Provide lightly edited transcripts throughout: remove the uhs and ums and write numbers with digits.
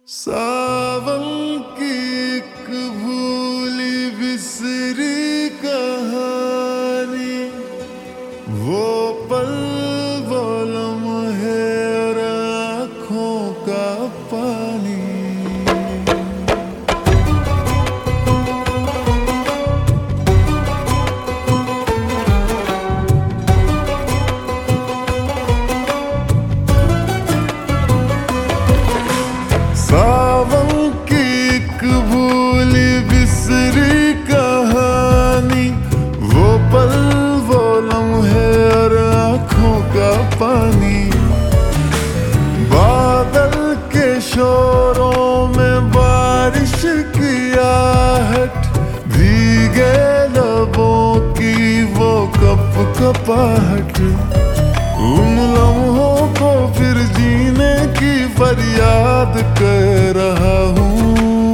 सावन की एक भूली बिसरी कहानी, वो पल वो लम्हे और आँखों का पानी। सावन की एक भूली बिसरी कहानी, वो पल वो लम्हे और आँखों का पानी। बादल के शोरों में बारिश की आहट, भीगे लबों की वो कप कपाहट। उन लम्हों को फिर जीने की फरियाद कर रहा हूँ।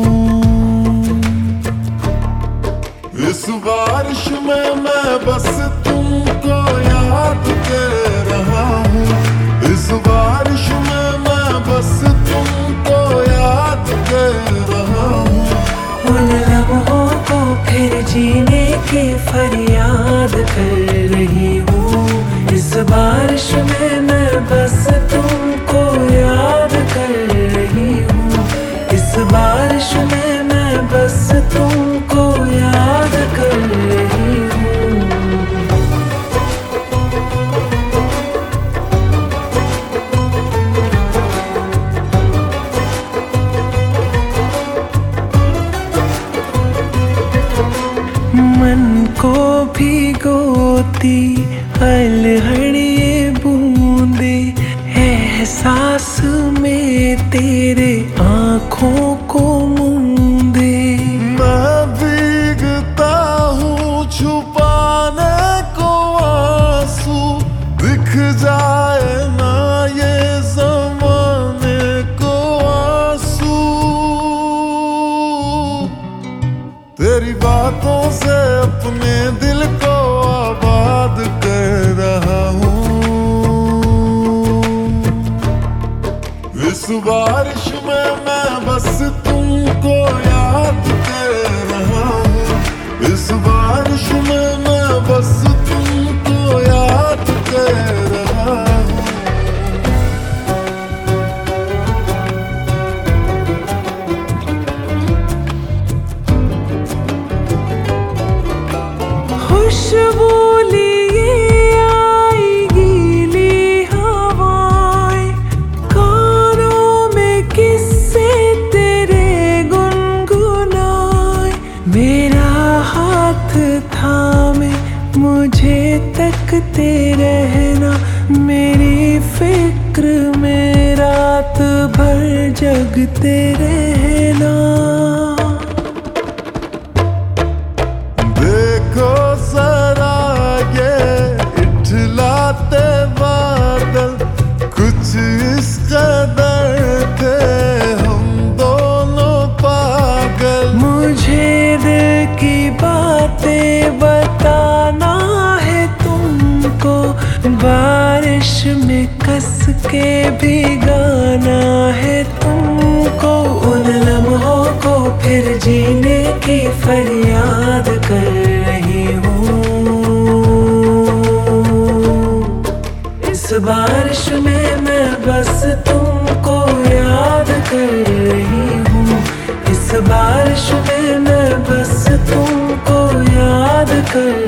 इस बारिश में मैं बस तुमको याद कर रहा हूँ। इस बारिश में मैं बस तुमको याद कर रहा हूँ। उन लम्हों को फिर जीने की फरियाद कर रही हूँ। इस बारिश में मैं बस तुमको याद कर रही हूँ। इस बारिश में मैं बस तुमको याद कर रही हूँ। मन को भिगोती अलहड़िए बूंदे, एहसास में तेरे आँखों को मूंदे। मैं भीगता हूँ छुपाने को आंसू, दिख जाए ना ये ज़माने को आंसू। तेरी बातों से अपने दिल को आबाद कर रहा हूँ। इस बारिश में मैं बस तुमको याद कर रहा हूँ। इस बारिश में मैं बस तुमको याद कर रहा हूँ। खुशबू लिए आई गीली हवाएं, कानों में किस्से तेरे गुनगुनाए। मेरा हाथ थामे मुझे तकते रहना, मेरी फिक्र में रात भर जगते रहना। देखो जरा ये इठलाते बादल, कुछ इस कदर थे हम दोनों पागल। मुझे दिल की बातें बताना है तुमको, बारिश में कस के भिगाना है तुमको। उन लम्हों को फिर जीने की फरियाद कर रही हूँ। इस बारिश में मैं बस तुमको याद कर रही हूँ। इस बारिश में मैं बस तुमको याद कर